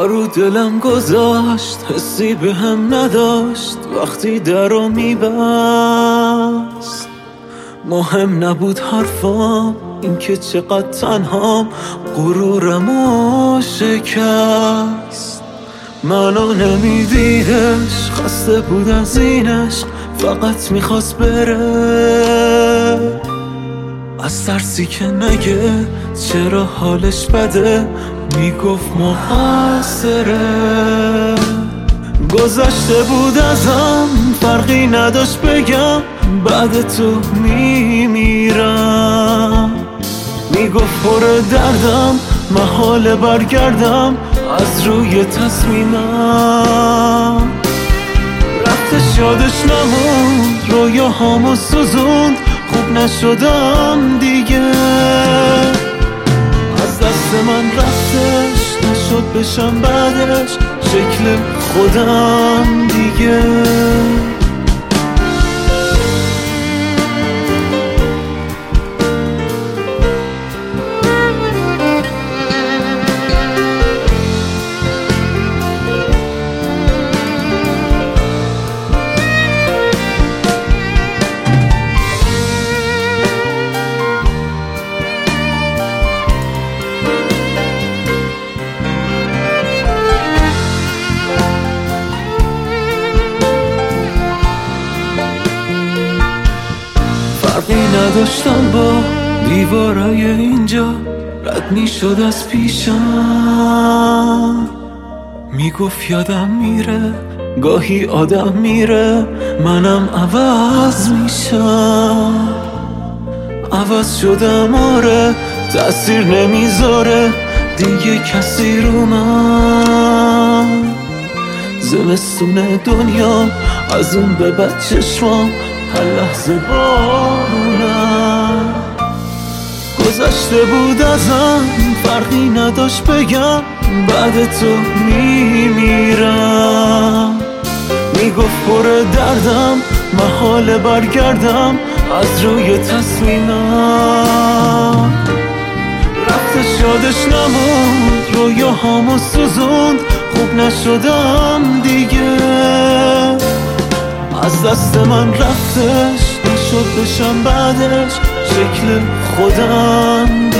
رو دلم گذاشت، حسی به هم نداشت وقتی درو میبست. مهم نبود حرفام، این که چقدر تنهام، غرورمو شکست. منو نمیدیدش، خسته بود از این عشق، فقط میخواست بره. از ترسی که نگه چرا حالش بده، میگفت مقصره. گذشته بود ازم، فرقی نداشت بگم بعد تو میمیرم. میگفت پر دردم، محال برگردم از روی تصمیمم. رفتش یادش نموند، رویاهامو سوزوند، خوب نشدم دیگه. از دست من رفتش، نشد بشم بعدش شکل خودم دیگه. فرقی نداشتم با دیوارای اینجا، رد میشد از پیشم. میگفت یادم میره، گاهی آدم میره، منم عوض میشم. عوض شدم آره، تأثیر نمیذاره دیگه کسی رو من. زمستون دنیا از اون به بعد چشمام هر لحظه بارونم. گذشته بود ازم، فرقی نداشت بگم بعد تو میمیرم. میگفت پر دردم، محال برگردم از روی تصمیمم. رفتش یادش نموند، رویاهامو سوزوند، خوب نشدم دیگه. از دست من رفتش، نشد بشم بعدش شکل خودم